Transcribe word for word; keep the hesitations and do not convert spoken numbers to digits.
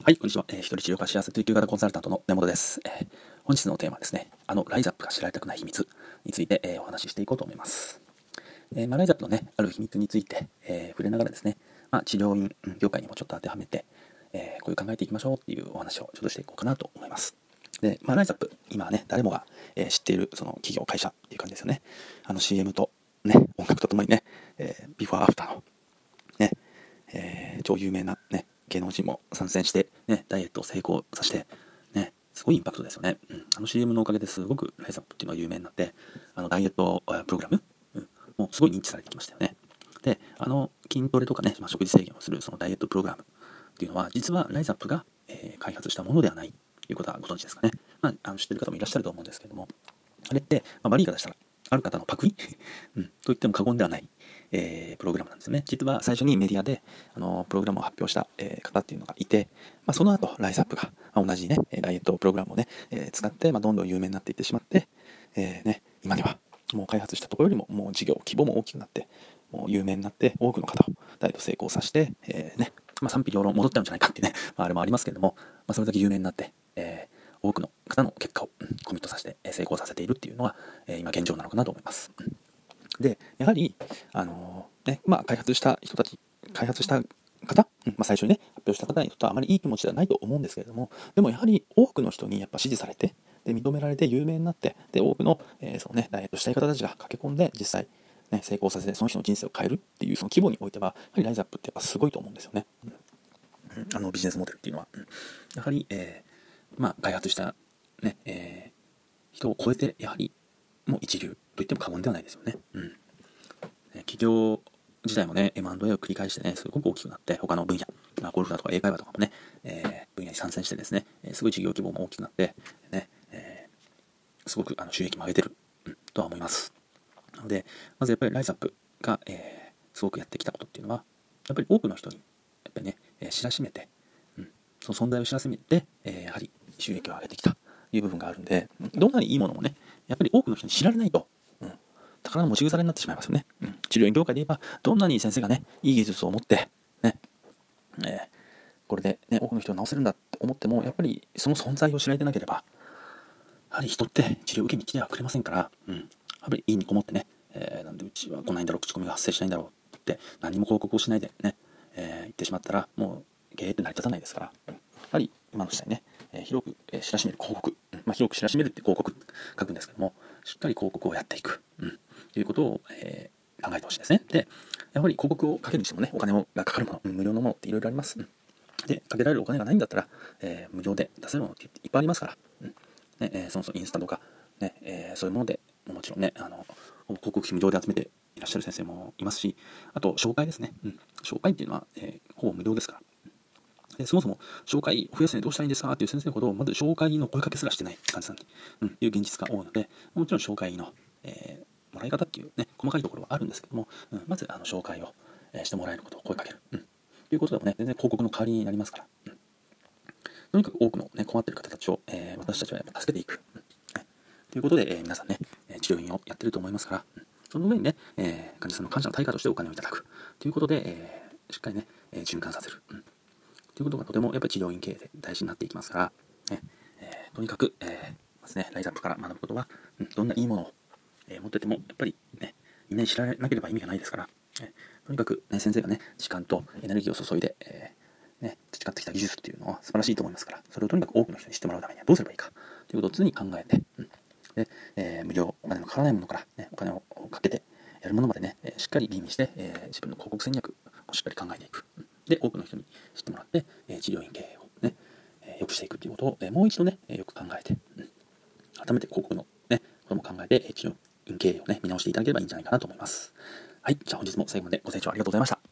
はい、こんにちは。えー、一人治療家幸せ追求型コンサルタントの根本です。えー本日のテーマはですね、あのライザップが知られたくない秘密について、えーお話ししていこうと思います。えーまあ、ライザップのね、ある秘密について、えー触れながらですね、まあ、治療院うん業界にもちょっと当てはめて、えーこういう考えていきましょうっていうお話をちょっとしていこうかなと思います。で、まあ、ライザップ、今はね、誰もが、えー知っているその企業、会社っていう感じですよね。あの シーエム とね、音楽とともにね、えービフォーアフターのね、えー超有名な、ね、芸能人も参戦して、ね、ダイエットを成功させて、ね、すごいインパクトですよね。うん、あの シーエム のおかげですごくライザップっていうのは有名になって、あのダイエットプログラム、うん、もうすごい認知されてきましたよね。で、あの筋トレとかね、まあ、食事制限をするそのダイエットプログラムっていうのは、実はライザップが、えー開発したものではないということはご存知ですかね。まあ、あの知ってる方もいらっしゃると思うんですけども、あれって、まあ、悪い言い方したら、ある方のパクリ、うん、と言っても過言ではない、えープログラムなんですね。実は最初にメディアで、あのプログラムを発表した、えー方っていうのがいて、まあ、その後、ライズアップが、まあ、同じね、ダイエットプログラムをね、えー使って、まあ、どんどん有名になっていってしまって、えーね、今では、もう開発したところよりも、もう事業規模も大きくなって、もう有名になって、多くの方をダイエット成功させて、えーね、まあ、賛否両論戻っちゃうんじゃないかっていうね、まあ、あれもありますけれども、まあ、それだけ有名になって、えー多くの方の結果を、うん、コミットさせて、えー成功させているっていうのが、えー今現状なのかなと思います。うんで、やはり、あのーね、まあ、開発した人たち、開発した方、うんまあ、最初にね、発表した方にとってはあまりいい気持ちではないと思うんですけれども、でもやはり多くの人にやっぱ支持されて、で、認められて有名になって、で、多くの、えーそのね、ダイエットしたい方たちが駆け込んで、実際、ね、成功させて、その人の人生を変えるっていう、その規模においては、やはりライズアップってやっぱすごいと思うんですよね。うんあのビジネスモデルっていうのは。うんやはり、えーまあ、開発した、ね、えー人を超えて、やはり、もう一流と言っても過言ではないですよね。うん。企業自体もね、エムアンドエー を繰り返してね、すごく大きくなって、他の分野、まあ、ゴルフだとか英会話とかもね、えー分野に参戦してですね、えーすごい事業規模も大きくなって、ね、えーすごくあの収益も上げてる、うん、とは思います。なので、まずやっぱりライズアップが、えーすごくやってきたことっていうのは、やっぱり多くの人に、やっぱりね、えー知らしめて、うん、その存在を知らしめて、えーやはり収益を上げてきたという部分があるんで、どんなにいいものもね、やっぱり多くの人に知られないと、うん宝の持ち腐れになってしまいますよね。うん、治療院業界で言えば、どんなに先生がね、いい技術を持って、ね、えーこれで、ね、多くの人を治せるんだって思っても、やっぱりその存在を知られてなければ、やはり人って治療を受けに来てはくれませんから、うん、やっぱりいいにこもってね、えーなんでうちは来ないんだろう、口コミが発生しないんだろうって、何も広告をしないでね、えー言ってしまったら、もう経営って成り立たないですから、うんやはり今の時代ね、えー広く、えー知らしめる広告、うんまあ、広く知らしめるって広告書くんですけども、しっかり広告をやっていく、うん、ということを、えー考えてほしいですね。で、やはり広告をかけるにしてもね、お金がかかるもの、うん無料のものっていろいろあります。うんで、かけられるお金がないんだったら、えー無料で出せるものっていっぱいありますから、うんねえーそもそもインスタとか、ねえーそういうものでもちろんね、あの広告費無料で集めていらっしゃる先生もいますし、あと紹介ですね。うん、紹介っていうのは、えーほぼ無料ですから。でそもそも紹介を増やすにはどうしたらいいんですかっていう先生のことをまず紹介の声かけすらしてない患者さんに、うん、いう現実が多いので、もちろん紹介の、えーもらい方っていうね、細かいところはあるんですけども、うん、まずあの紹介を、えーしてもらえることを声かける。うん、ということでもね、全然広告の代わりになりますから。うんとにかく多くの、ね、困っている方たちを、えー私たちはやっぱ助けていく。うんねということで、えー皆さんね、えー治療院をやってると思いますから、うんその上にね、えー患者さんの感謝の対価としてお金をいただく。ということで、えーしっかりね、えー循環させる。うんということがとてもやっぱり治療院経営で大事になっていきますから、ねえーとにかく、えーまずね、ライズアップから学ぶことは、うんどんないいものを、えー持ってても、やっぱりね、みんなに知られなければ意味がないですから、えーとにかく、ね、先生がね、時間とエネルギーを注いで、えーね、培ってきた技術っていうのは素晴らしいと思いますから、それをとにかく多くの人に知ってもらうためにはどうすればいいかということを常に考えて、うんでえー無料、お金のかからないものから、ね、お金をかけてやるものまでね、えーしっかり吟味して、えー自分の広告戦略をしっかり考えていく。うんで、多くの人に知ってもらって、えー治療院経営をね、えー良くしていくということを、えーもう一度ね、えーよく考えて、うん改めて広告のね、ことも考えて、えー治療院経営をね、見直していただければいいんじゃないかなと思います。はい、じゃあ本日も最後までご清聴ありがとうございました。